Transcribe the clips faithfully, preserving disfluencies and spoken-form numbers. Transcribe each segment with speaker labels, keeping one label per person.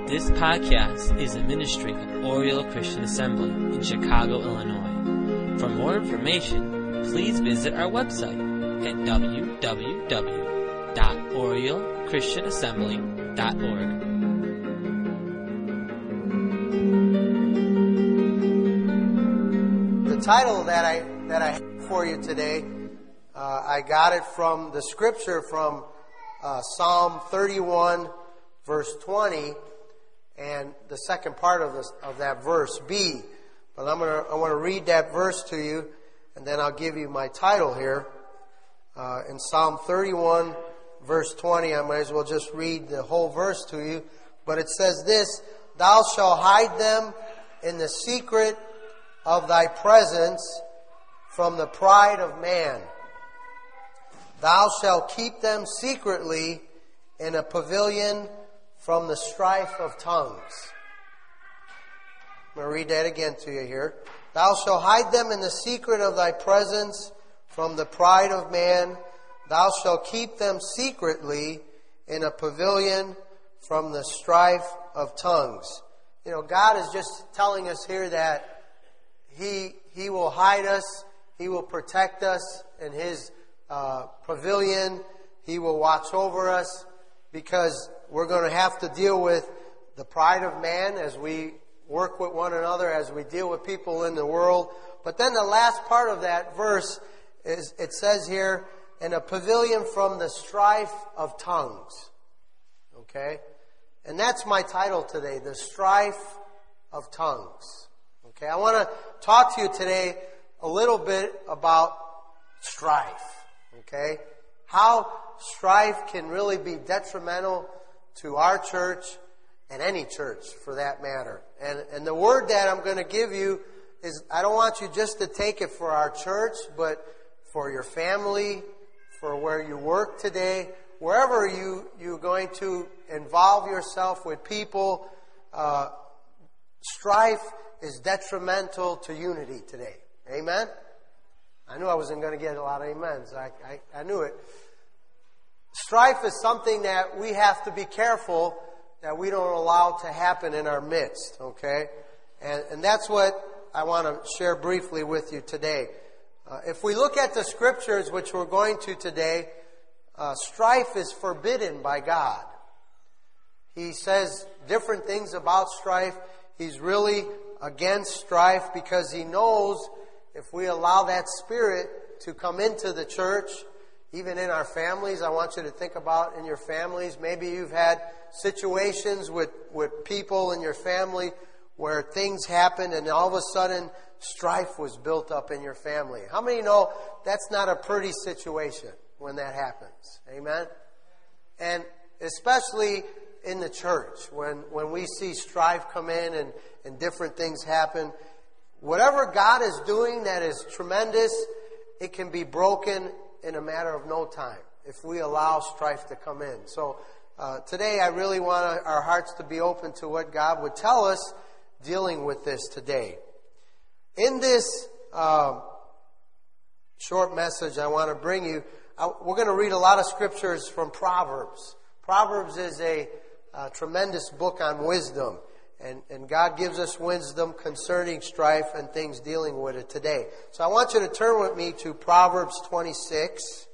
Speaker 1: This podcast is a ministry of Oriole Christian Assembly in Chicago, Illinois. For more information, please visit our website at w w w dot oriole christian assembly dot org.
Speaker 2: The title that I that I have for you today, uh, I got it from the scripture from uh, Psalm thirty-one, verse twenty. And the second part of this of that verse, B. But I'm gonna I want to read that verse to you, and then I'll give you my title here. Uh, in Psalm thirty-one, verse twenty, I might as well just read the whole verse to you. But it says this: "Thou shalt hide them in the secret of thy presence from the pride of man. Thou shalt keep them secretly in a pavilion from the strife of tongues." I'm going to read that again to you here. "Thou shalt hide them in the secret of thy presence from the pride of man. Thou shalt keep them secretly in a pavilion from the strife of tongues." You know, God is just telling us here that He He will hide us. He will protect us in His uh, pavilion. He will watch over us, because we're going to have to deal with the pride of man as we work with one another, as we deal with people in the world. But then the last part of that verse is, it says here, in a pavilion from the strife of tongues. Okay? And that's my title today, the strife of tongues. Okay? I want to talk to you today a little bit about strife. Okay? How strife can really be detrimental to our church and any church for that matter. And and the word that I'm going to give you is, I don't want you just to take it for our church, but for your family, for where you work today, wherever you, you're going to involve yourself with people. Uh, strife is detrimental to unity today. Amen? I knew I wasn't going to get a lot of amens. I, I, I knew it. Strife is something that we have to be careful that we don't allow to happen in our midst, okay? And, and that's what I want to share briefly with you today. Uh, if we look at the scriptures, which we're going to today, uh, strife is forbidden by God. He says different things about strife. He's really against strife because He knows if we allow that spirit to come into the church, even in our families. I want you to think about in your families. Maybe you've had situations with, with people in your family where things happened and all of a sudden strife was built up in your family. How many know that's not a pretty situation when that happens? Amen? And especially in the church, when, when we see strife come in and, and different things happen, whatever God is doing that is tremendous, it can be broken in a matter of no time if we allow strife to come in. So uh, today I really want our hearts to be open to what God would tell us dealing with this today. In this uh, short message I want to bring you, I, we're going to read a lot of scriptures from Proverbs. Proverbs is a, a tremendous book on wisdom. And, and God gives us wisdom concerning strife and things dealing with it today. So I want you to turn with me to Proverbs twenty-six.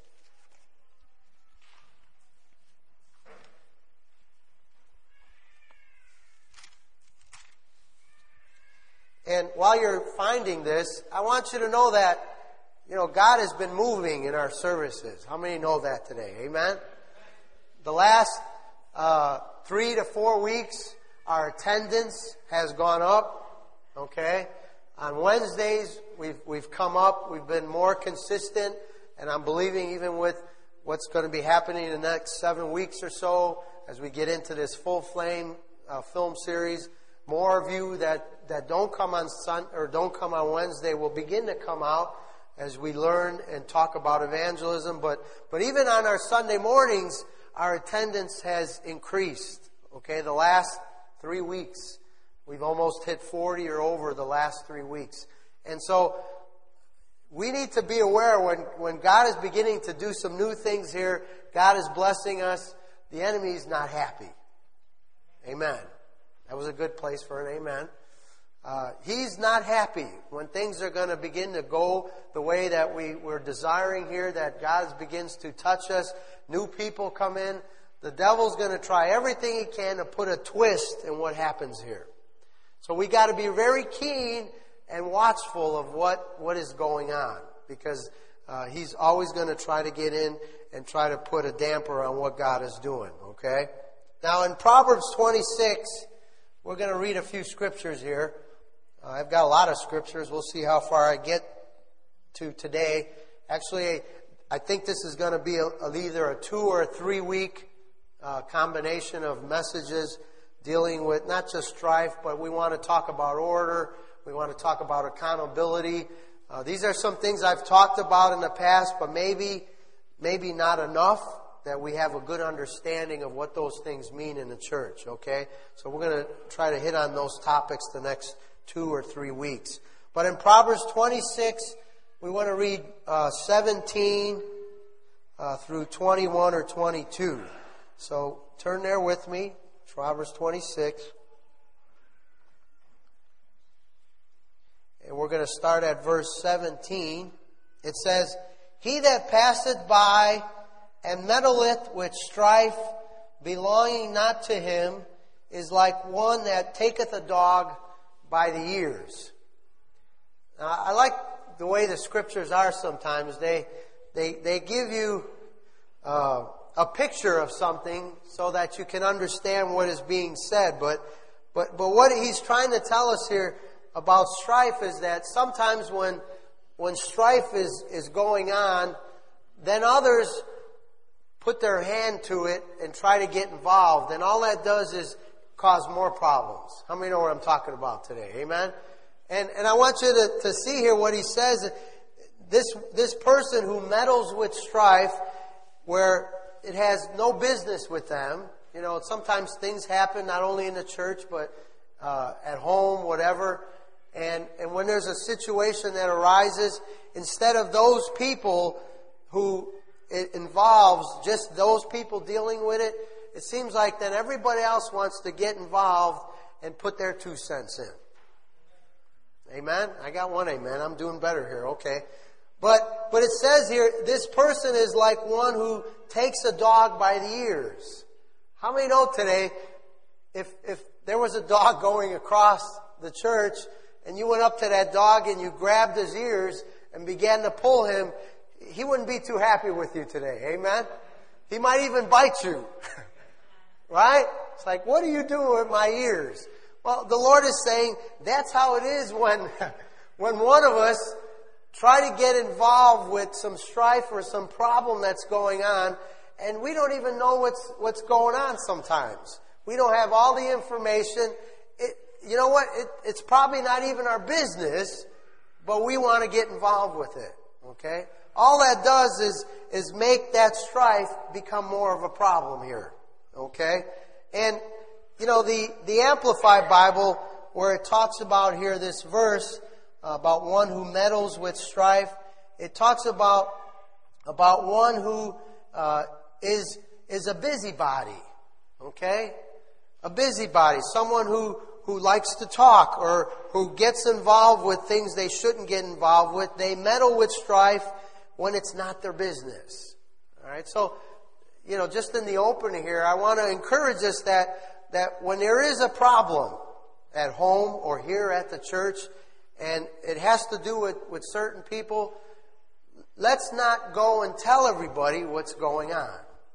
Speaker 2: And while you're finding this, I want you to know that, you know, God has been moving in our services. How many know that today? Amen? The last uh, three to four weeks, our attendance has gone up, okay? On Wednesdays, we've we've come up. We've been more consistent, and I'm believing even with what's going to be happening in the next seven weeks or so, as we get into this Full Flame uh, film series, more of you that, that don't come on Sun or don't come on Wednesday will begin to come out as we learn and talk about evangelism. But but even on our Sunday mornings, our attendance has increased. Okay, the last three weeks, we've almost hit forty or over the last three weeks. And so we need to be aware when, when God is beginning to do some new things here, God is blessing us, the enemy is not happy. Amen. That was a good place for an amen. Uh, he's not happy when things are going to begin to go the way that we were desiring here, that God begins to touch us. New people come in. The devil's going to try everything he can to put a twist in what happens here. So we got to be very keen and watchful of what, what is going on, because uh, he's always going to try to get in and try to put a damper on what God is doing, okay? Now in Proverbs twenty-six, we're going to read a few scriptures here. Uh, I've got a lot of scriptures. We'll see how far I get to today. Actually, I think this is going to be a, a, either a two or a three week uh, combination of messages dealing with not just strife, but we want to talk about order. We want to talk about accountability. Uh, these are some things I've talked about in the past, but maybe, maybe not enough that we have a good understanding of what those things mean in the church, okay? So we're going to try to hit on those topics the next two or three weeks. But in Proverbs twenty-six, we want to read uh, seventeen uh, through twenty-one or twenty-two. So turn there with me, Proverbs twenty-six. And we're going to start at verse seventeen. It says, "He that passeth by and meddleth with strife belonging not to him is like one that taketh a dog by the ears." Now, I like the way the scriptures are sometimes. They they they give you uh, a picture of something so that you can understand what is being said. But but but what he's trying to tell us here about strife is that sometimes when when strife is, is going on, then others put their hand to it and try to get involved. And all that does is cause more problems. How many know what I'm talking about today? Amen? And and I want you to, to see here what he says. This, this person who meddles with strife where it has no business with them. You know, sometimes things happen not only in the church but uh, at home, whatever. And, and when there's a situation that arises, instead of those people who it involves just those people dealing with it, it seems like then everybody else wants to get involved and put their two cents in. Amen? I got one amen. I'm doing better here. Okay. But, but it says here, this person is like one who takes a dog by the ears. How many know today, if, if there was a dog going across the church and you went up to that dog and you grabbed his ears and began to pull him, he wouldn't be too happy with you today. Amen? He might even bite you. Right? It's like, what are you doing with my ears? Well, the Lord is saying that's how it is when, when one of us try to get involved with some strife or some problem that's going on, and we don't even know what's, what's going on sometimes. We don't have all the information. It, you know what? It, it's probably not even our business, but we want to get involved with it. Okay? All that does is, is make that strife become more of a problem here. Okay? And, you know, the, the Amplified Bible, where it talks about here this verse, uh, about one who meddles with strife, it talks about, about one who, uh, is, is a busybody. Okay? A busybody. Someone who, who likes to talk or who gets involved with things they shouldn't get involved with. They meddle with strife when it's not their business. All right? So, you know, just in the opening here, I want to encourage us that, that when there is a problem at home or here at the church, and it has to do with, with certain people, let's not go and tell everybody what's going on.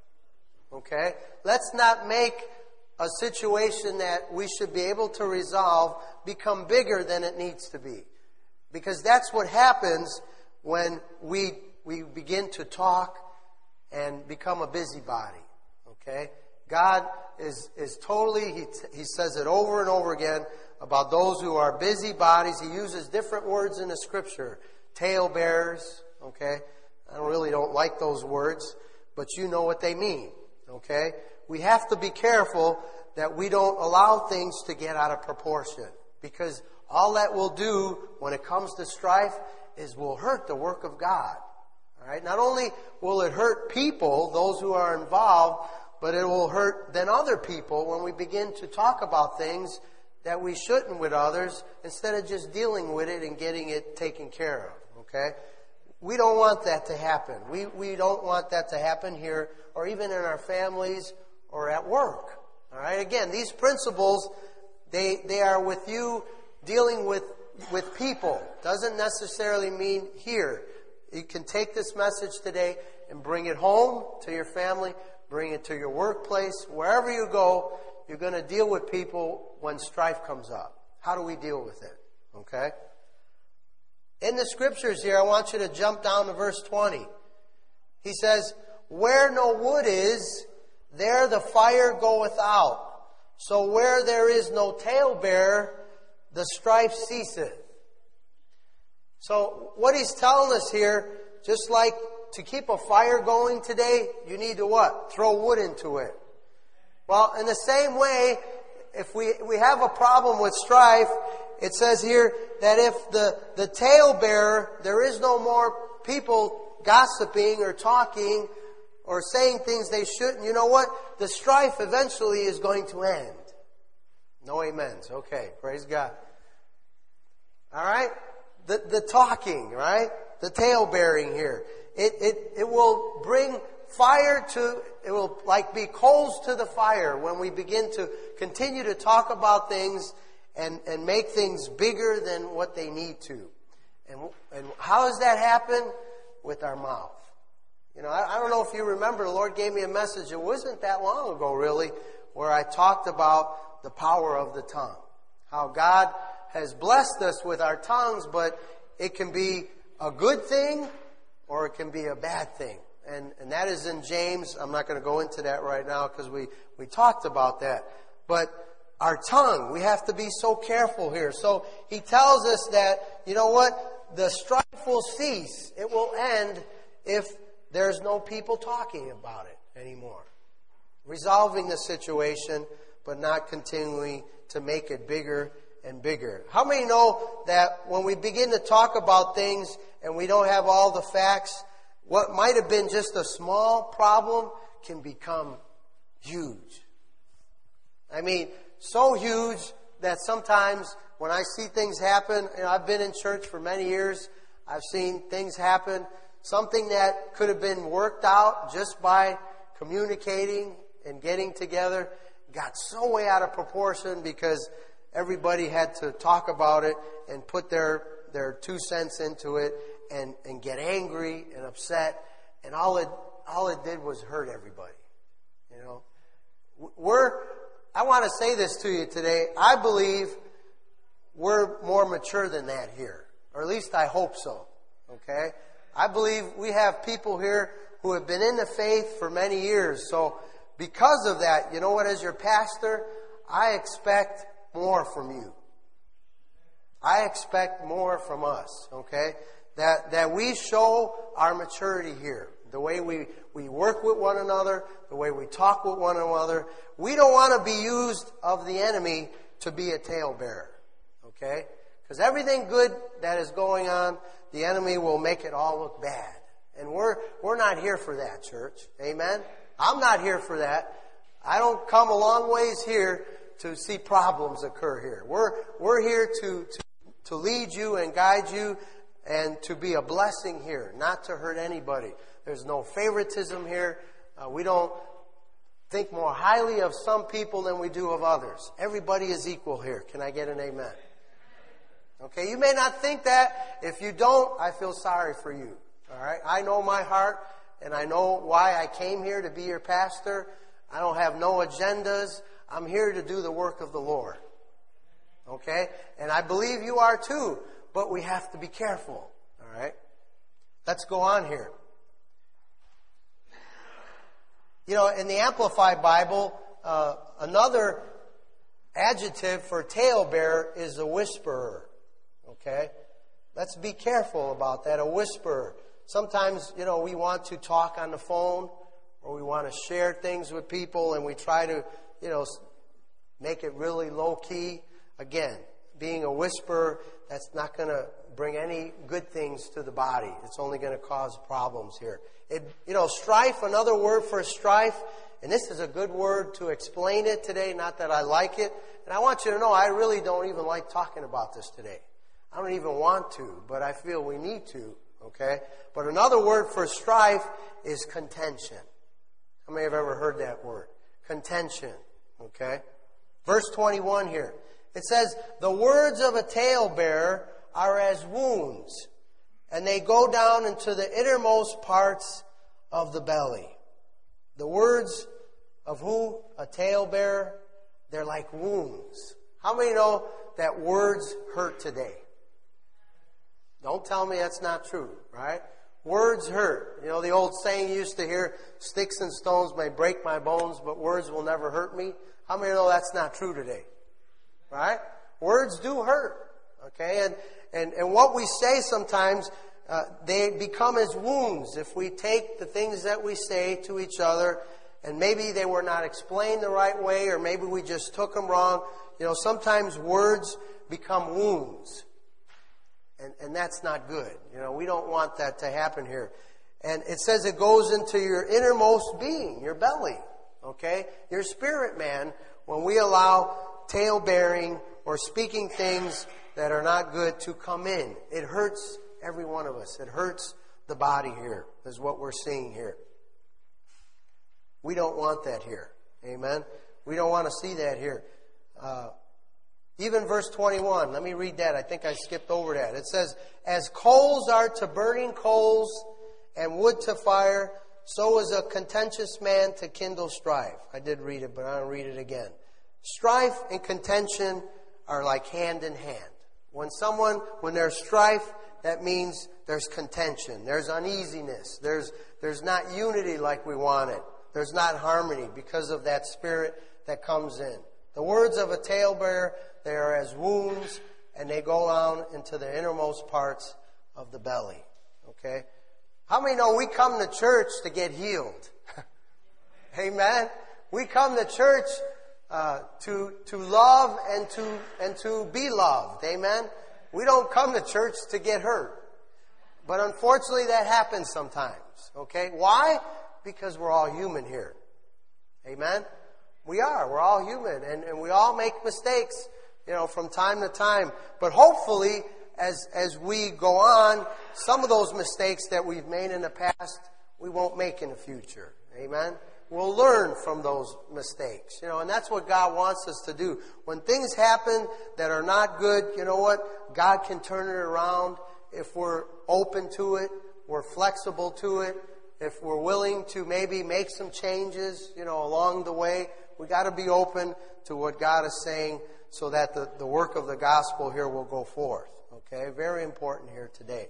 Speaker 2: Okay? Let's not make a situation that we should be able to resolve become bigger than it needs to be. Because that's what happens when we we begin to talk and become a busybody. Okay? God is is totally, he, he says it over and over again about those who are busybodies. He uses different words in the scripture. Talebearers. Okay? I really don't like those words, but you know what they mean. Okay? We have to be careful that we don't allow things to get out of proportion. Because all that will do when it comes to strife is will hurt the work of God. All right? Not only will it hurt people, those who are involved, but it will hurt then other people when we begin to talk about things that we shouldn't with others instead of just dealing with it and getting it taken care of, okay? We don't want that to happen. We, we don't want that to happen here or even in our families or at work, all right? Again, these principles, they, they are with you dealing with, with people. Doesn't necessarily mean here. You can take this message today and bring it home to your family, bring it to your workplace. Wherever you go, you're going to deal with people when strife comes up. How do we deal with it? Okay? In the scriptures here, I want you to jump down to verse twenty. He says, where no wood is, there the fire goeth out. So where there is no talebearer, the strife ceaseth. So what he's telling us here, just like to keep a fire going today, you need to what? Throw wood into it. Well, in the same way, if we, we have a problem with strife, it says here that if the, the talebearer, there is no more people gossiping or talking or saying things they shouldn't, you know what? The strife eventually is going to end. No amens. Okay, praise God. All right? The, the talking, right? The talebearing here. It, it, it will bring fire to, it will like be coals to the fire when we begin to continue to talk about things and, and make things bigger than what they need to. And, and how does that happen? With our mouth. You know, I, I don't know if you remember, the Lord gave me a message, it wasn't that long ago really, where I talked about the power of the tongue. How God has blessed us with our tongues, but it can be a good thing or it can be a bad thing. And, and that is in James. I'm not going to go into that right now because we, we talked about that. But our tongue, we have to be so careful here. So he tells us that, you know what? The strife will cease. It will end if there's no people talking about it anymore. Resolving the situation, but not continuing to make it bigger and bigger. How many know that when we begin to talk about things and we don't have all the facts, what might have been just a small problem can become huge? I mean, so huge that sometimes when I see things happen, you know, I've been in church for many years, I've seen things happen, something that could have been worked out just by communicating and getting together, got so way out of proportion because everybody had to talk about it and put their, their two cents into it and, and get angry and upset. And all it, all it did was hurt everybody. You know, we're, I want to say this to you today. I believe we're more mature than that here. Or at least I hope so. Okay? I believe we have people here who have been in the faith for many years. So because of that, you know what, as your pastor, I expect more from you. I expect more from us, okay? That that we show our maturity here. The way we, we work with one another, the way we talk with one another. We don't want to be used of the enemy to be a talebearer, okay? Because everything good that is going on, the enemy will make it all look bad. And we're we're not here for that, church. Amen? I'm not here for that. I don't come a long ways here to see problems occur here. We're we're here to, to, to lead you and guide you and to be a blessing here, not to hurt anybody. There's no favoritism here. Uh, we don't think more highly of some people than we do of others. Everybody is equal here. Can I get an amen? Okay, you may not think that. If you don't, I feel sorry for you. All right? I know my heart, and I know why I came here to be your pastor. I don't have no agendas. I'm here to do the work of the Lord. Okay? And I believe you are too, but we have to be careful. All right? Let's go on here. You know, in the Amplified Bible, uh, another adjective for talebearer is a whisperer. Okay? Let's be careful about that, a whisperer. Sometimes, you know, we want to talk on the phone or we want to share things with people and we try to, you know, make it really low-key. Again, being a whisperer, that's not going to bring any good things to the body. It's only going to cause problems here. It, you know, strife, another word for strife, And this is a good word to explain it today, not that I like it. And I want you to know I really don't even like talking about this today. I don't even want to, but I feel we need to, okay? But another word for strife is contention. How many have ever heard that word? Contention, okay? Verse twenty-one here. It says, the words of a talebearer are as wounds, and they go down into the innermost parts of the belly. The words of who? A talebearer? They're like wounds. How many know that words hurt today? Don't tell me that's not true, right? Words hurt. You know, the old saying you used to hear, sticks and stones may break my bones, but words will never hurt me. How many know that's not true today? Right? Words do hurt. Okay? And, and, and what we say sometimes, uh, they become as wounds if we take the things that we say to each other and maybe they were not explained the right way or maybe we just took them wrong. You know, sometimes words become wounds. And, and that's not good. You know, we don't want that to happen here. And it says it goes into your innermost being, your belly. Okay? Your spirit man, when we allow tale-bearing or speaking things that are not good to come in. It hurts every one of us. It hurts the body here, is what we're seeing here. We don't want that here. Amen? We don't want to see that here. Uh, even verse twenty-one, let me read that. I think I skipped over that. It says, as coals are to burning coals and wood to fire, so is a contentious man to kindle strife. I did read it, but I don't read it again. Strife and contention are like hand in hand. When someone, when there's strife, that means there's contention. There's uneasiness. There's, there's not unity like we want it. There's not harmony because of that spirit that comes in. The words of a talebearer, they are as wounds, and they go down into the innermost parts of the belly. Okay? How many know we come to church to get healed? Amen? We come to church uh, to to love and to and to be loved. Amen? We don't come to church to get hurt. But unfortunately that happens sometimes. Okay? Why? Because we're all human here. Amen? We are. We're all human. And, and we all make mistakes, you know, from time to time. But hopefully, as as we go on, some of those mistakes that we've made in the past, we won't make in the future. Amen? We'll learn from those mistakes. You know, and that's what God wants us to do. When things happen that are not good, you know what? God can turn it around if we're open to it, we're flexible to it, if we're willing to maybe make some changes, you know, along the way. We got to be open to what God is saying so that the, the work of the gospel here will go forth. Okay? Very important here today.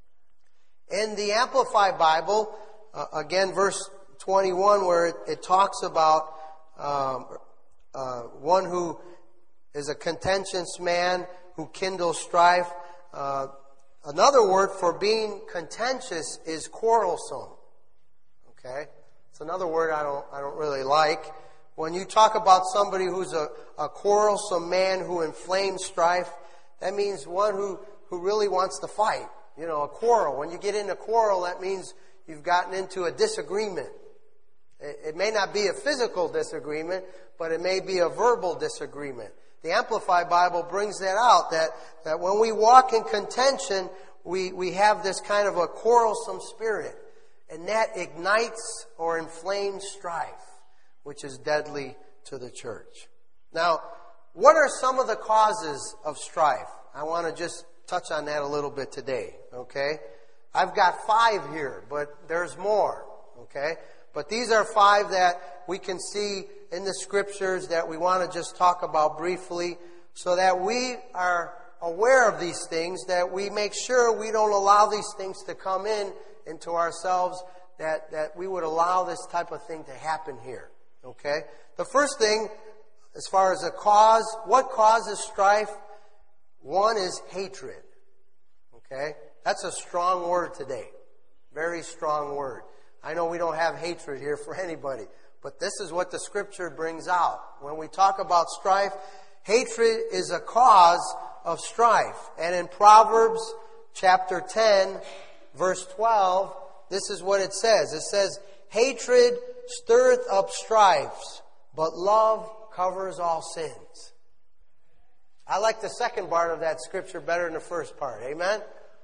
Speaker 2: In the Amplified Bible, uh, again, verse twenty-one, where it, it talks about um, uh, one who is a contentious man who kindles strife. Uh, another word for being contentious is quarrelsome. Okay? It's another word I don't I don't really like. When you talk about somebody who's a, a quarrelsome man who inflames strife, that means one who, who really wants to fight. You know, a quarrel. When you get in a quarrel, that means you've gotten into a disagreement. It, it may not be a physical disagreement, but it may be a verbal disagreement. The Amplified Bible brings that out, that, that when we walk in contention, we, we have this kind of a quarrelsome spirit. And that ignites or inflames strife, which is deadly to the church. Now, what are some of the causes of strife? I want to just touch on that a little bit today, okay? I've got five here, but there's more, okay? But these are five that we can see in the scriptures that we want to just talk about briefly so that we are aware of these things, that we make sure we don't allow these things to come in into ourselves, that, that we would allow this type of thing to happen here. Okay? The first thing, as far as a cause, what causes strife? One is hatred. Okay? That's a strong word today. Very strong word. I know we don't have hatred here for anybody, but this is what the Scripture brings out. When we talk about strife, hatred is a cause of strife. And in Proverbs chapter ten, verse twelve, this is what it says. It says, hatred stirreth up strifes, but love covers all sins. I like the second part of that scripture better than the first part. Amen?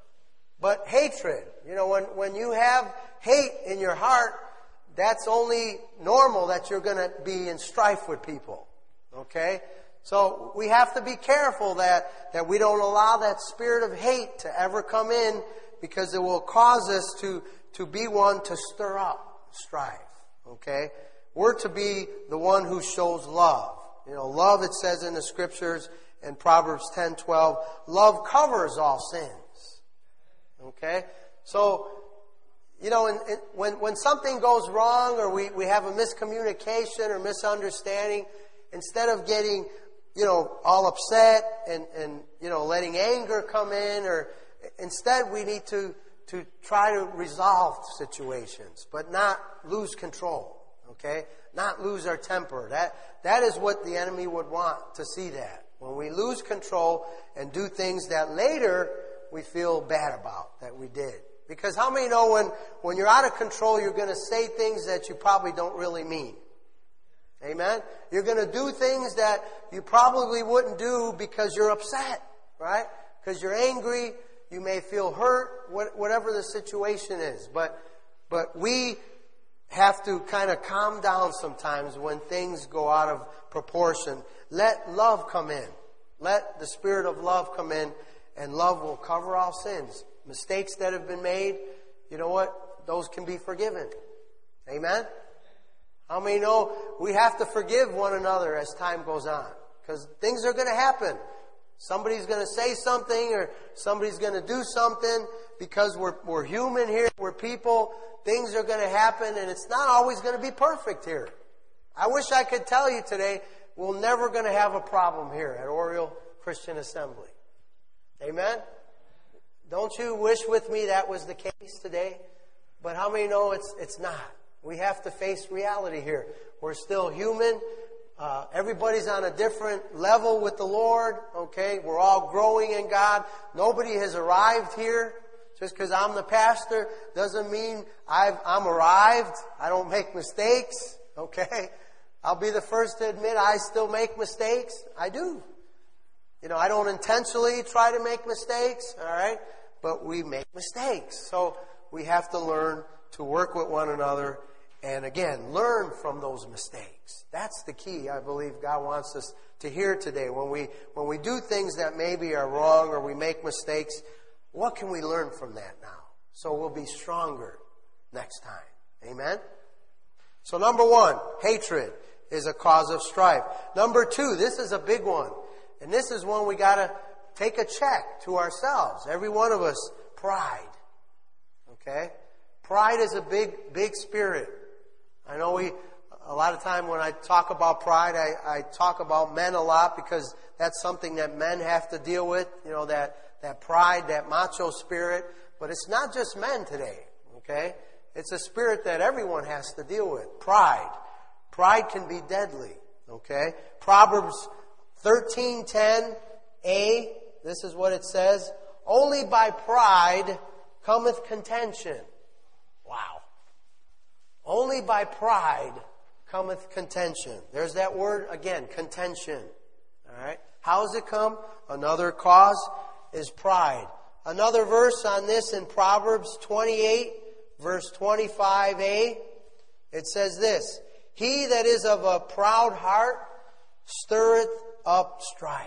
Speaker 2: But hatred, you know, when, when you have hate in your heart, that's only normal that you're going to be in strife with people. Okay? So we have to be careful that, that we don't allow that spirit of hate to ever come in, because it will cause us to, to be one to stir up strife. Okay? We're to be the one who shows love. You know, love, it says in the scriptures in Proverbs ten twelve, love covers all sins. Okay? So, you know, in, in, when, when something goes wrong, or we, we have a miscommunication or misunderstanding, instead of getting, you know, all upset and, and, you know, letting anger come in, or instead we need to, to try to resolve situations, but not lose control. Okay? Not lose our temper. That, that is what the enemy would want to see that. When we lose control and do things that later we feel bad about that we did. Because how many know when, when you're out of control, you're going to say things that you probably don't really mean? Amen? You're going to do things that you probably wouldn't do because you're upset, right? Because you're angry, you may feel hurt, whatever the situation is. But, but we have to kind of calm down sometimes when things go out of proportion. Let love come in. Let the spirit of love come in, and love will cover all sins. Mistakes that have been made, you know what? Those can be forgiven. Amen? How many know we have to forgive one another as time goes on? Because things are going to happen. Somebody's going to say something, or somebody's going to do something, because we're, we're human here, we're people. Things are going to happen, and it's not always going to be perfect here. I wish I could tell you today, we're never going to have a problem here at Oriole Christian Assembly. Amen? Don't you wish with me that was the case today? But how many know it's it's not? We have to face reality here. We're still human. Uh, everybody's on a different level with the Lord. Okay? We're all growing in God. Nobody has arrived here. Just because I'm the pastor doesn't mean I've, I'm arrived. I don't make mistakes. Okay? I'll be the first to admit I still make mistakes. I do. You know, I don't intentionally try to make mistakes. All right? But we make mistakes. So we have to learn to work with one another, and again, learn from those mistakes. That's the key, I believe God wants us to hear today. When we when we do things that maybe are wrong, or we make mistakes, what can we learn from that now? So we'll be stronger next time. Amen? So number one, hatred is a cause of strife. Number two, this is a big one. And this is one we got to take a check to ourselves. Every one of us, pride. Okay? Pride is a big, big spirit. I know we, a lot of time when I talk about pride, I, I talk about men a lot, because that's something that men have to deal with. You know, that, that pride, that macho spirit. But it's not just men today. Okay? It's a spirit that everyone has to deal with. Pride. Pride can be deadly. Okay? Proverbs thirteen ten a, this is what it says. Only by pride cometh contention. Wow. Only by pride cometh contention. There's that word again, contention. All right? How does it come? Another cause is pride. Another verse on this in Proverbs twenty-eight, verse twenty-five a, it says this: He that is of a proud heart stirreth up strife.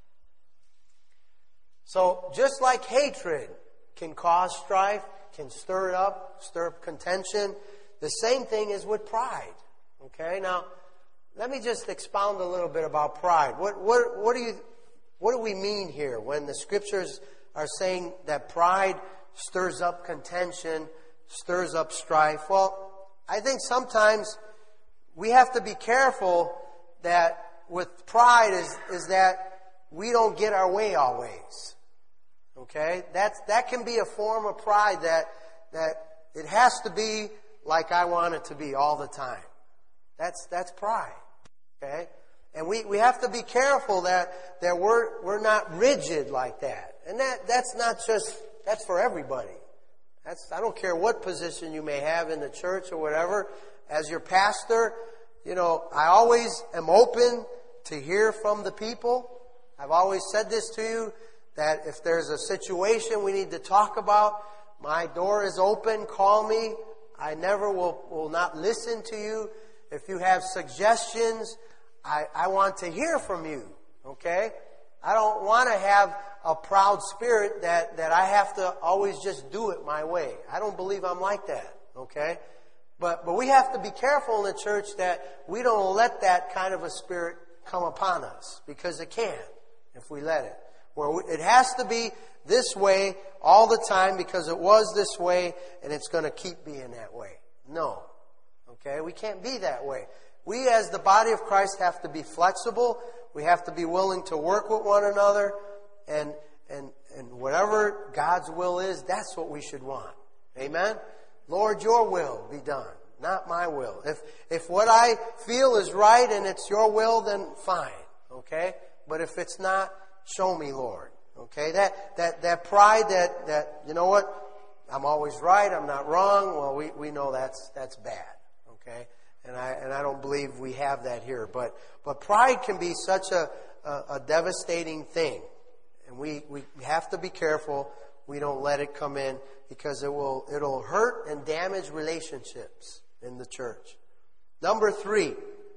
Speaker 2: So just like hatred can cause strife, can stir it up, stir up contention, the same thing is with pride. Okay? Now, let me just expound a little bit about pride. What what what do you what do we mean here when the scriptures are saying that pride stirs up contention, stirs up strife? Well, I think sometimes we have to be careful that with pride is, is that we don't get our way always. Okay? That's, that can be a form of pride, that, that it has to be like I want it to be all the time. That's, that's pride. Okay? And we, we have to be careful that, that we're, we're not rigid like that. And that, that's not just, that's for everybody. That's, I don't care what position you may have in the church or whatever. As your pastor, you know, I always am open to hear from the people. I've always said this to you, that if there's a situation we need to talk about, my door is open. Call me. I never will, will not listen to you. If you have suggestions, I, I want to hear from you. Okay? I don't want to have a proud spirit that, that I have to always just do it my way. I don't believe I'm like that. Okay? But, but we have to be careful in the church that we don't let that kind of a spirit come upon us, because it can if we let it. Where we, it has to be this way all the time because it was this way and it's going to keep being that way. No. Okay? We can't be that way. We as the body of Christ have to be flexible. We have to be willing to work with one another, and and and whatever God's will is, that's what we should want. Amen? Lord, your will be done, not my will. If if what I feel is right and it's your will, then fine. Okay? But if it's not, show me, Lord. Okay? That that that pride that that you know what? I'm always right, I'm not wrong. Well, we, we know that's that's bad. Okay? And I and I don't believe we have that here. But but pride can be such a, a, a devastating thing. And we, we have to be careful we don't let it come in, because it will it'll hurt and damage relationships in the church. Number three,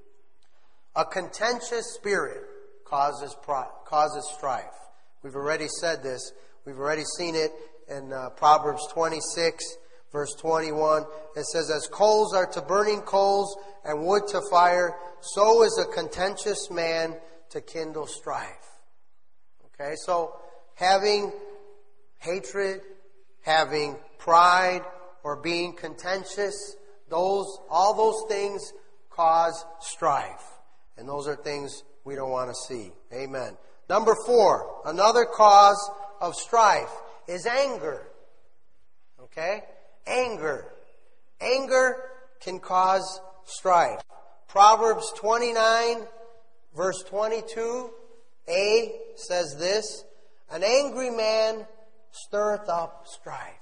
Speaker 2: a contentious spirit causes pride, causes strife. We've already said this. We've already seen it in uh, Proverbs twenty-six. Verse twenty-one, it says, as coals are to burning coals and wood to fire, so is a contentious man to kindle strife. Okay, so having hatred, having pride, or being contentious, those all those things cause strife. And those are things we don't want to see. Amen. Number four, another cause of strife is anger. Okay? Anger. Anger can cause strife. Proverbs twenty-nine, verse twenty-two, A says this, an angry man stirreth up strife.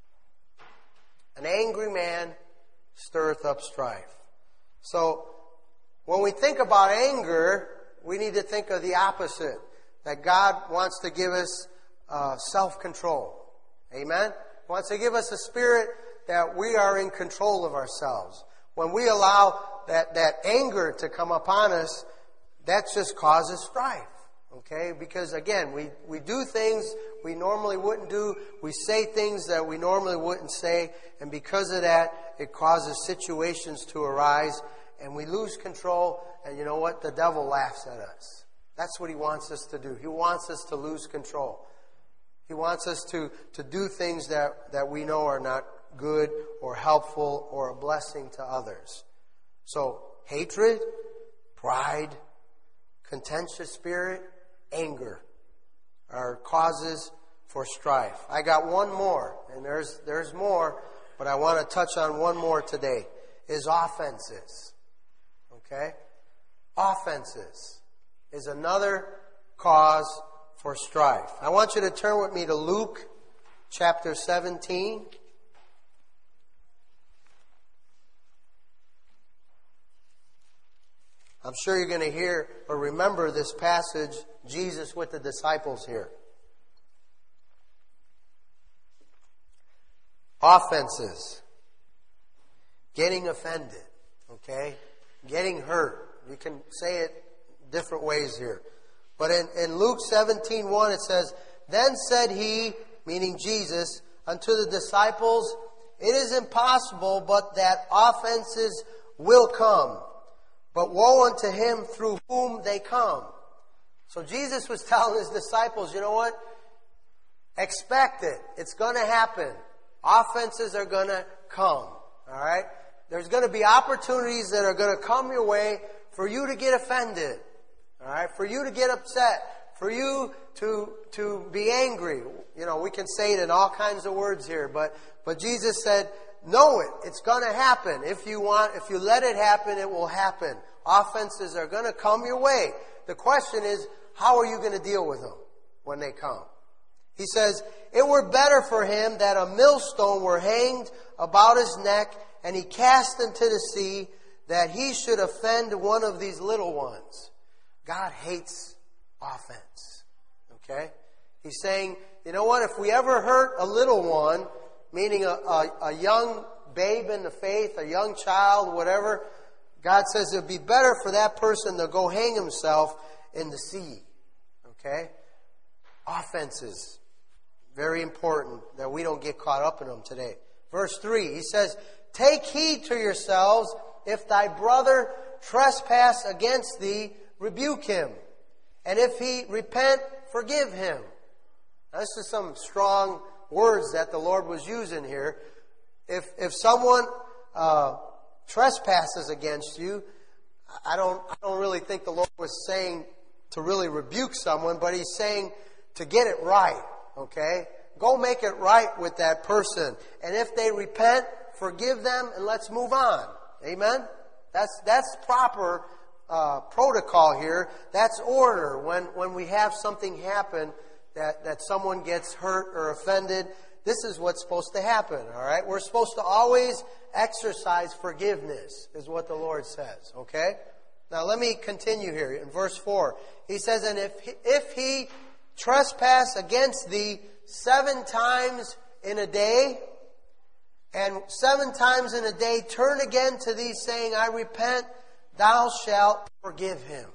Speaker 2: An angry man stirreth up strife. So, when we think about anger, we need to think of the opposite. That God wants to give us uh, self-control. Amen? He wants to give us a spirit that we are in control of ourselves. When we allow that, that anger to come upon us, that just causes strife. Okay? Because again, we, we do things we normally wouldn't do. We say things that we normally wouldn't say. And because of that, it causes situations to arise. And we lose control. And you know what? The devil laughs at us. That's what he wants us to do. He wants us to lose control. He wants us to, to do things that, that we know are not good or helpful or a blessing to others. So, hatred, pride, contentious spirit, anger are causes for strife. I got one more, and there's there's more, but I want to touch on one more today, is offenses. Okay? Offenses is another cause for strife. I want you to turn with me to Luke chapter seventeen. I'm sure you're going to hear or remember this passage, Jesus with the disciples here. Offenses. Getting offended. Okay? Getting hurt. You can say it different ways here. But in, in Luke seventeen one it says, then said he, meaning Jesus, unto the disciples, it is impossible but that offenses will come. But woe unto him through whom they come. So Jesus was telling his disciples, you know what? Expect it. It's going to happen. Offenses are going to come. All right? There's going to be opportunities that are going to come your way for you to get offended. All right? For you to get upset. For you to to be angry. You know, we can say it in all kinds of words here. But, but Jesus said, know it. It's going to happen. If you want, if you let it happen, it will happen. Offenses are going to come your way. The question is, how are you going to deal with them when they come? He says, it were better for him that a millstone were hanged about his neck and he cast into the sea, that he should offend one of these little ones. God hates offense. Okay? He's saying, you know what, if we ever hurt a little one, meaning a, a, a young babe in the faith, a young child, whatever, God says it would be better for that person to go hang himself in the sea. Okay? Offenses. Very important that we don't get caught up in them today. Verse three, he says, take heed to yourselves, if thy brother trespass against thee, rebuke him. And if he repent, forgive him. Now, this is some strong words that the Lord was using here. If if someone uh, trespasses against you, I don't I don't really think the Lord was saying to really rebuke someone, but He's saying to get it right. Okay, go make it right with that person, and if they repent, forgive them, and let's move on. Amen. That's that's proper uh, protocol here. That's order when when we have something happen that that someone gets hurt or offended. This is what's supposed to happen, all right? We're supposed to always exercise forgiveness, is what the Lord says, okay? Now, let me continue here in verse four. He says, and if he, if he trespass against thee seven times in a day, and seven times in a day turn again to thee, saying, I repent, thou shalt forgive him.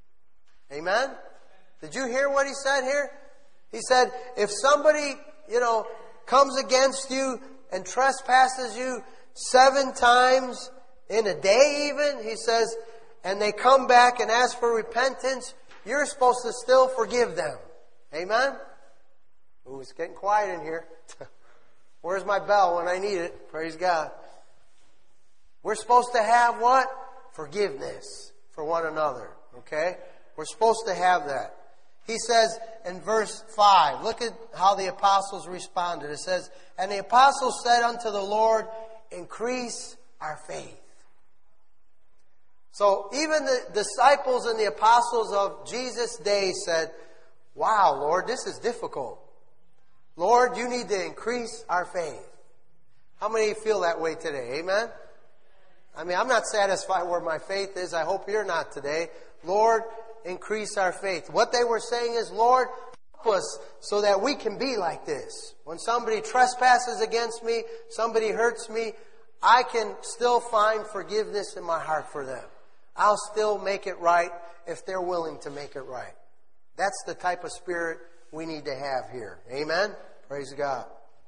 Speaker 2: Amen? Did you hear what he said here? He said, if somebody, you know, comes against you and trespasses you seven times in a day even, he says, and they come back and ask for repentance, you're supposed to still forgive them. Amen? Ooh, it's getting quiet in here. Where's my bell when I need it? Praise God. We're supposed to have what? Forgiveness for one another. Okay? We're supposed to have that. He says in verse five, look at how the apostles responded. It says, and the apostles said unto the Lord, increase our faith. So even the disciples and the apostles of Jesus' day said, wow, Lord, this is difficult. Lord, you need to increase our faith. How many feel that way today? Amen? I mean, I'm not satisfied where my faith is. I hope you're not today. Lord, increase our faith. What they were saying is, Lord, help us so that we can be like this. When somebody trespasses against me, somebody hurts me, I can still find forgiveness in my heart for them. I'll still make it right if they're willing to make it right. That's the type of spirit we need to have here. Amen? Praise God.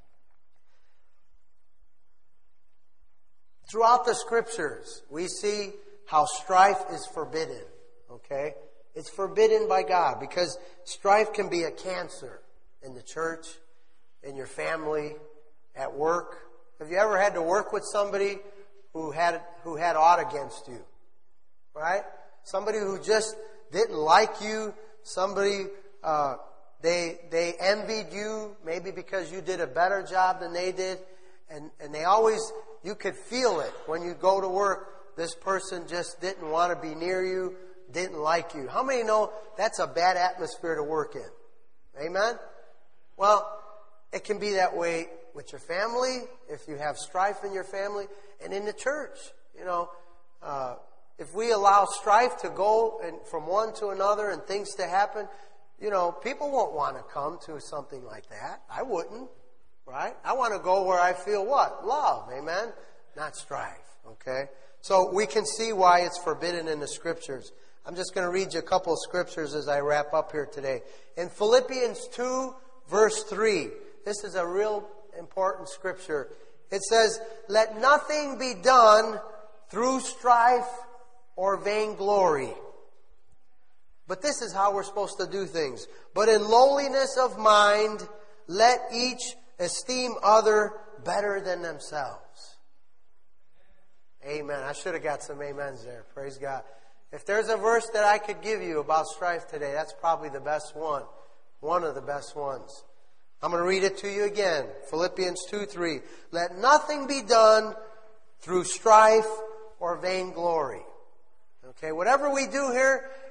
Speaker 2: Throughout the Scriptures, we see how strife is forbidden. Okay? It's forbidden by God because strife can be a cancer in the church, in your family, at work. Have you ever had to work with somebody who had who had aught against you? Right? Somebody who just didn't like you. Somebody uh, they they envied you, maybe because you did a better job than they did, and and they always you could feel it when you go to work. This person just didn't want to be near you. Didn't like you. How many know that's a bad atmosphere to work in? Amen? Well, it can be that way with your family, if you have strife in your family, and in the church. You know, uh, if we allow strife to go and from one to another and things to happen, you know, people won't want to come to something like that. I wouldn't, right? I want to go where I feel what? Love, amen? Not strife, okay? So we can see why it's forbidden in the Scriptures. I'm just going to read you a couple of scriptures as I wrap up here today. In Philippians two, verse three, this is a real important scripture. It says, let nothing be done through strife or vainglory. But this is how we're supposed to do things. But in lowliness of mind, let each esteem other better than themselves. Amen. I should have got some amens there. Praise God. If there's a verse that I could give you about strife today, that's probably the best one. One of the best ones. I'm going to read it to you again. Philippians two three. Let nothing be done through strife or vainglory. Okay, whatever we do here,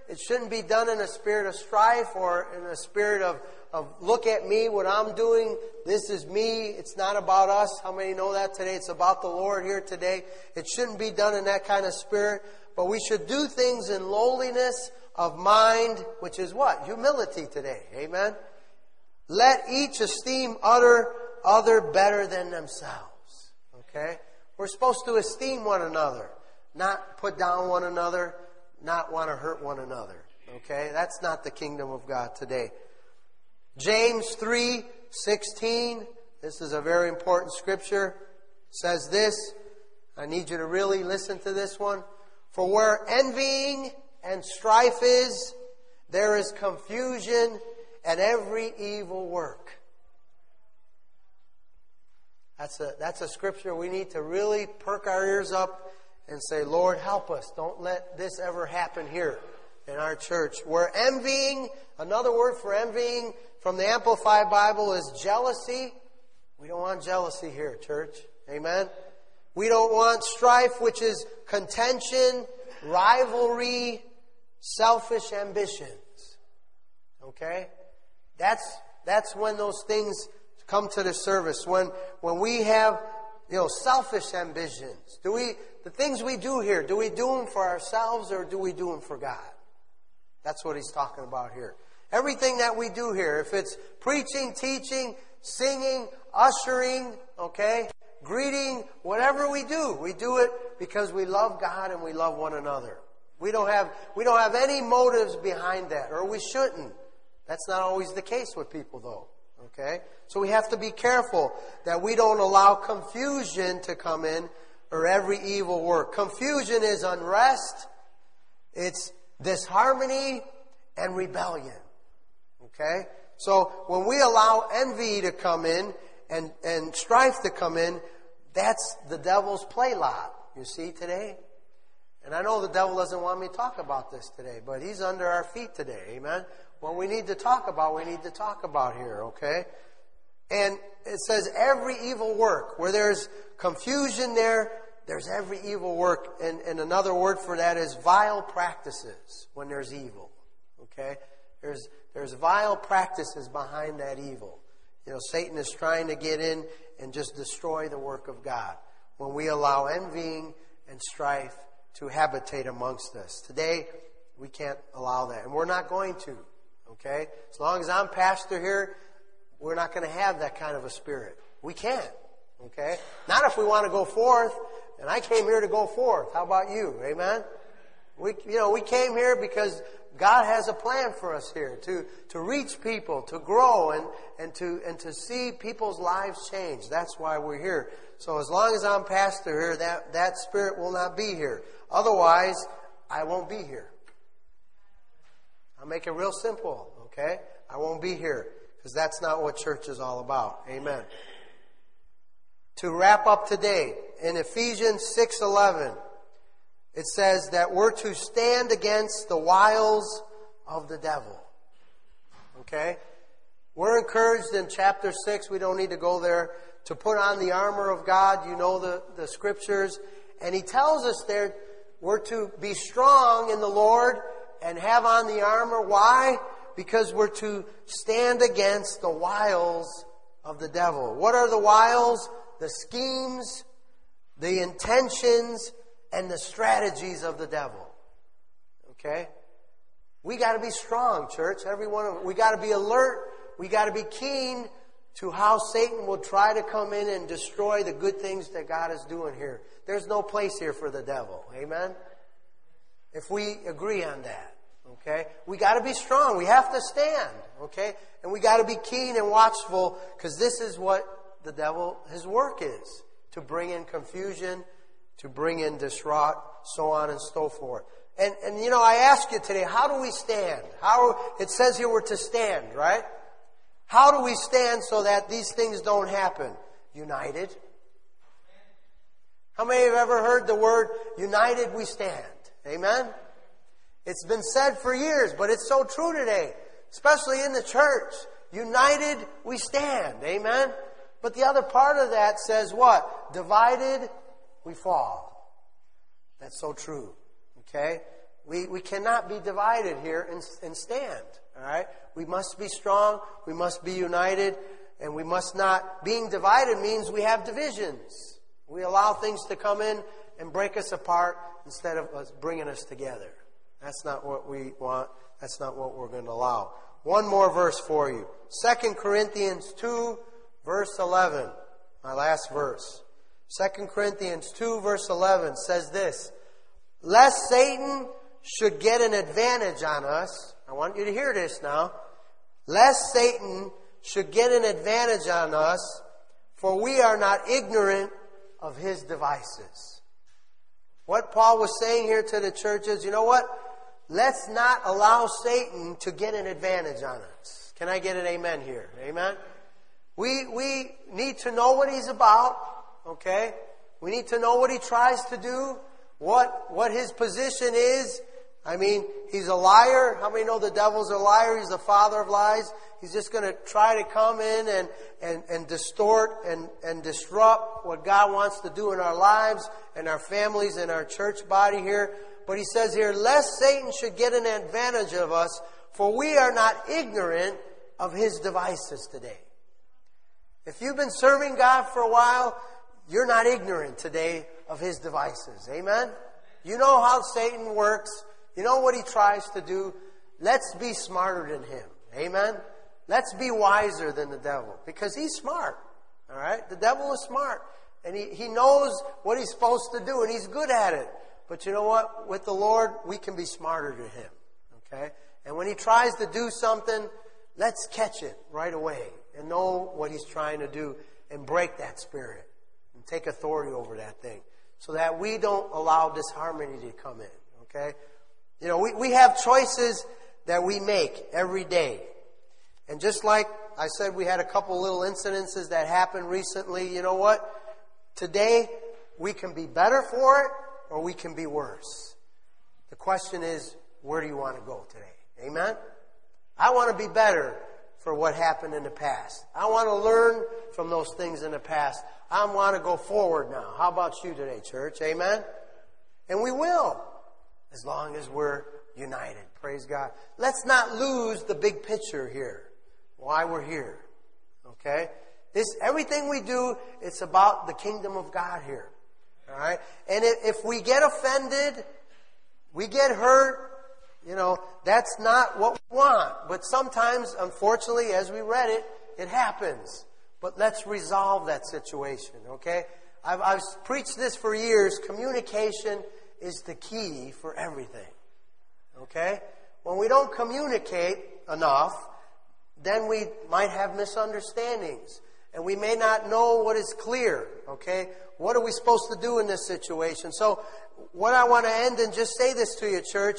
Speaker 2: It shouldn't be done in a spirit of strife or in a spirit of, of look at me, what I'm doing. This is me. It's not about us. How many know that today? It's about the Lord here today. It shouldn't be done in that kind of spirit. But we should do things in lowliness of mind, which is what? Humility today. Amen? Let each esteem other, other better than themselves. Okay? We're supposed to esteem one another. Not put down one another. Not want to hurt one another. Okay? That's not the kingdom of God today. James three sixteen. This is a very important scripture. Says this. I need you to really listen to this one. For where envying and strife is, there is confusion and every evil work. That's a, that's a scripture we need to really perk our ears up and say, Lord, help us. Don't let this ever happen here in our church. Where envying, another word for envying from the Amplified Bible is jealousy. We don't want jealousy here, church. Amen? We don't want strife, which is contention, rivalry, selfish ambitions. Okay? That's that's when those things come to the service. When when we have, you know, selfish ambitions. Do we the things we do here, do we do them for ourselves or do we do them for God? That's what he's talking about here. Everything that we do here, if it's preaching, teaching, singing, ushering, okay, greeting, whatever we do, we do it because we love God and we love one another. We don't have we don't have any motives behind that, or we shouldn't. That's not always the case with people, though. Okay? So we have to be careful that we don't allow confusion to come in or every evil work. Confusion is unrest, it's disharmony and rebellion. Okay? So when we allow envy to come in and, and strife to come in, that's the devil's play lot, you see, today. And I know the devil doesn't want me to talk about this today, but he's under our feet today, amen? What we need to talk about, we need to talk about here, okay? And it says every evil work. Where there's confusion there, there's every evil work. And, and another word for that is vile practices when there's evil, okay? There's, there's vile practices behind that evil. You know, Satan is trying to get in and just destroy the work of God when we allow envying and strife to habitate amongst us. Today, we can't allow that. And we're not going to. Okay? As long as I'm pastor here, we're not going to have that kind of a spirit. We can't. Okay? Not if we want to go forth. And I came here to go forth. How about you? Amen? We, you know, we came here because God has a plan for us here to, to reach people, to grow, and, and to and to see people's lives change. That's why we're here. So as long as I'm pastor here, that, that spirit will not be here. Otherwise, I won't be here. I'll make it real simple, okay? I won't be here because that's not what church is all about. Amen. To wrap up today, in Ephesians six eleven, it says that we're to stand against the wiles of the devil. Okay? We're encouraged in chapter six, we don't need to go there, to put on the armor of God. You know the, the scriptures. And he tells us there we're to be strong in the Lord and have on the armor. Why? Because we're to stand against the wiles of the devil. What are the wiles? The schemes, the intentions, and the strategies of the devil. Okay? We got to be strong, church. Every one of we got to be alert. We got to be keen to how Satan will try to come in and destroy the good things that God is doing here. There's no place here for the devil. Amen? If we agree on that. Okay? We got to be strong. We have to stand. Okay? And we got to be keen and watchful because this is what the devil, his work is. To bring in confusion, to bring in disrupt, so on and so forth. And, and you know, I ask you today, how do we stand? How, it says here we're to stand, right? How do we stand so that these things don't happen? United. How many have ever heard the word, united we stand? Amen? It's been said for years, but it's so true today, especially in the church. United we stand. Amen? But the other part of that says what? Divided we fall. That's so true. Okay? We we cannot be divided here and, and stand. All right? We must be strong. We must be united. And we must not... Being divided means we have divisions. We allow things to come in and break us apart instead of us bringing us together. That's not what we want. That's not what we're going to allow. One more verse for you. Second Corinthians two, verse eleven. My last verse. Second Corinthians two, verse eleven says this. Lest Satan should get an advantage on us. I want you to hear this now. Lest Satan should get an advantage on us, for we are not ignorant of his devices. What Paul was saying here to the church is, you know what? Let's not allow Satan to get an advantage on us. Can I get an amen here? Amen? We, we need to know what he's about, okay? We need to know what he tries to do, what, what his position is. I mean, he's a liar. How many know the devil's a liar? He's the father of lies. He's just going to try to come in and, and, and distort and, and disrupt what God wants to do in our lives and our families and our church body here. But he says here, lest Satan should get an advantage of us, for we are not ignorant of his devices today. If you've been serving God for a while, you're not ignorant today of his devices. Amen? You know how Satan works. You know what he tries to do. Let's be smarter than him. Amen? Let's be wiser than the devil. Because he's smart. All right? The devil is smart. And he, he knows what he's supposed to do. And he's good at it. But you know what? With the Lord, we can be smarter than him. Okay? And when he tries to do something, let's catch it right away. And know what he's trying to do. And break that spirit. And take authority over that thing. So that we don't allow disharmony to come in. Okay? You know, we, we have choices that we make every day. And just like I said, we had a couple little incidences that happened recently. You know what? Today, we can be better for it or we can be worse. The question is, where do you want to go today? Amen? I want to be better for what happened in the past. I want to learn from those things in the past. I want to go forward now. How about you today, church? Amen? And we will, as long as we're united. Praise God. Let's not lose the big picture here. Why we're here. Okay? This, everything we do, it's about the kingdom of God here. All right? And if, if we get offended, we get hurt, you know, that's not what we want. But sometimes, unfortunately, as we read it, it happens. But let's resolve that situation. Okay? I've, I've preached this for years. Communication is the key for everything. Okay? When we don't communicate enough, then we might have misunderstandings. And we may not know what is clear. Okay? What are we supposed to do in this situation? So, what I want to end and just say this to you, church.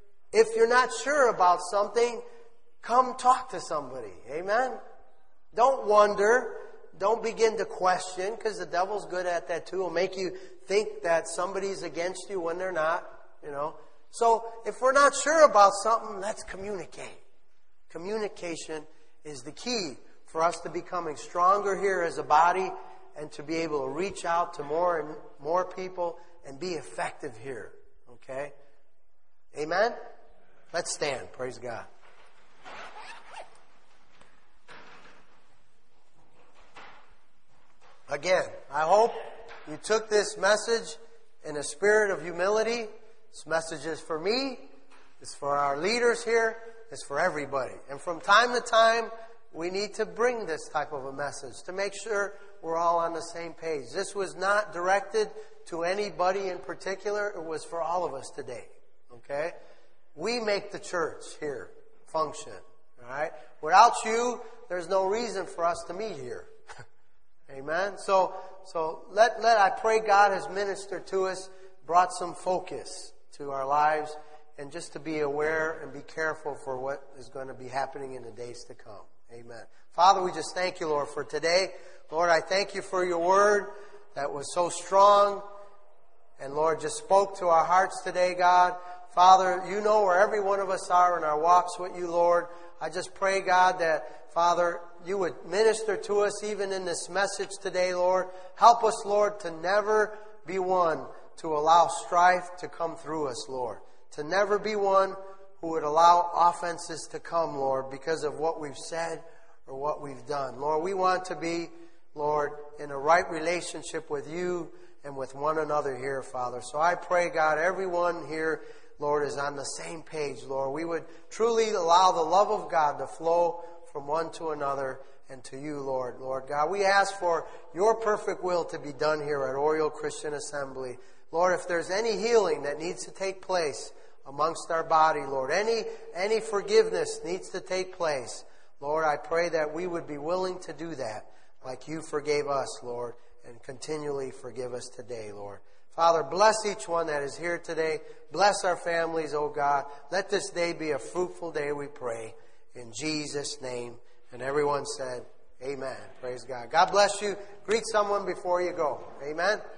Speaker 2: If you're not sure about something, come talk to somebody. Amen? Don't wonder. Don't begin to question, because the devil's good at that too. He'll make you think that somebody's against you when they're not. You know. So, if we're not sure about something, let's communicate. Communication is the key for us to becoming stronger here as a body and to be able to reach out to more and more people and be effective here. Okay? Amen? Let's stand. Praise God. Again, I hope you took this message in a spirit of humility. This message is for me. It's for our leaders here. It's for everybody. And from time to time, we need to bring this type of a message to make sure we're all on the same page. This was not directed to anybody in particular. It was for all of us today. Okay? We make the church here function. All right? Without you, there's no reason for us to meet here. Amen? So, so let, let, I pray God has ministered to us, brought some focus to our lives, and just to be aware and be careful for what is going to be happening in the days to come. Amen. Father, we just thank you, Lord, for today. Lord, I thank you for your word that was so strong. And Lord, just spoke to our hearts today, God. Father, you know where every one of us are in our walks with you, Lord. I just pray, God, that, Father, you would minister to us even in this message today, Lord. Help us, Lord, to never be one to allow strife to come through us, Lord. to never be one who would allow offenses to come, Lord, because of what we've said or what we've done. Lord, we want to be, Lord, in a right relationship with you and with one another here, Father. So I pray, God, everyone here, Lord, is on the same page, Lord. We would truly allow the love of God to flow from one to another and to you, Lord. Lord God, we ask for your perfect will to be done here at Oriole Christian Assembly. Lord, if there's any healing that needs to take place amongst our body, Lord, any, any forgiveness needs to take place, Lord, I pray that we would be willing to do that like you forgave us, Lord, and continually forgive us today, Lord. Father, bless each one that is here today. Bless our families, oh God. Let this day be a fruitful day, we pray. In Jesus' name. And everyone said, amen. Praise God. God bless you. Greet someone before you go. Amen.